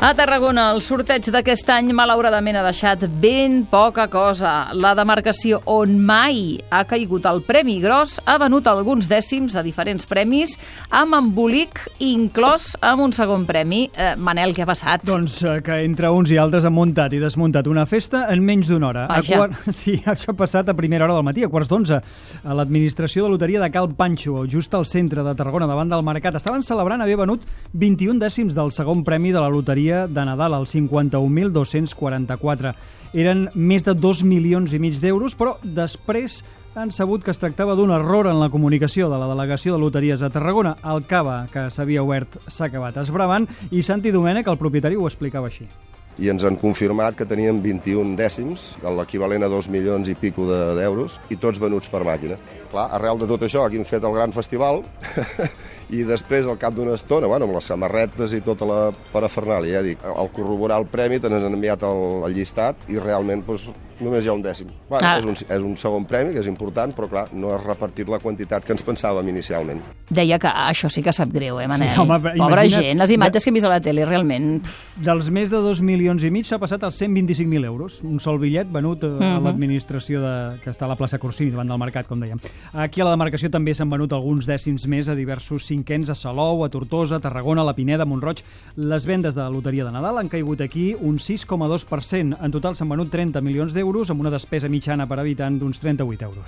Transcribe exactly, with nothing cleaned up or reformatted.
A Tarragona, el sorteig d'aquest any malauradament ha deixat ben poca cosa. La demarcació on mai ha caigut el premi gros ha venut alguns dècims a diferents premis amb embolic inclòs amb un segon premi. Eh, Manel, què ha passat? Doncs eh, que entre uns i altres han muntat i desmuntat una festa en menys d'una hora. A quart... Sí, això ha passat a primera hora del matí, a quarts d'onze, a l'administració de loteria de Cal Panxo, just al centre de Tarragona, davant del mercat. Estaven celebrant haver venut vint-i-un dècims del segon premi de la loteria de Nadal, el cinquanta-un mil dos-cents quaranta-quatre. Eren més de dos milions i mig d'euros, però després han sabut que es tractava d'un error en la comunicació de la delegació de loteries a Tarragona. El cava que s'havia obert s'ha acabat esbravant i Santi Domènech, el propietari, ho explicava així. I ens han confirmat que teníem vint-i-un dècims, l'equivalent a dos milions i pico d'euros, i tots venuts per màquina. Clar, arrel de tot això, aquí hem fet el gran festival i després, al cap d'una estona, bueno, amb les samarretes i tota la parafernàlia, ja dic, al corroborar el premi te n'han enviat el, el llistat i realment doncs, només hi ha un dècim. Bueno, ah. és, un, és un segon premi, que és important, però clar, no has repartit la quantitat que ens pensàvem inicialment. Deia que això sí que sap greu, eh, Manel? Sí, home, Pobra imagina't, gent, les imatges que hem vist a la tele, realment... Dels més de dos milions i mig s'ha passat als cent vint-i-cinc mil euros. Un sol bitllet venut a, uh-huh. a l'administració de, que està a la plaça Corsini, davant del mercat, com dèiem. Aquí a la demarcació també s'han venut alguns dècims més a diversos cinquens a Salou, a Tortosa, a Tarragona, a la Pineda, a Mont-roig. Les vendes de la loteria de Nadal han caigut aquí un sis coma dos per cent. En total s'han venut trenta milions d'euros amb una despesa mitjana per habitant d'uns trenta-vuit euros.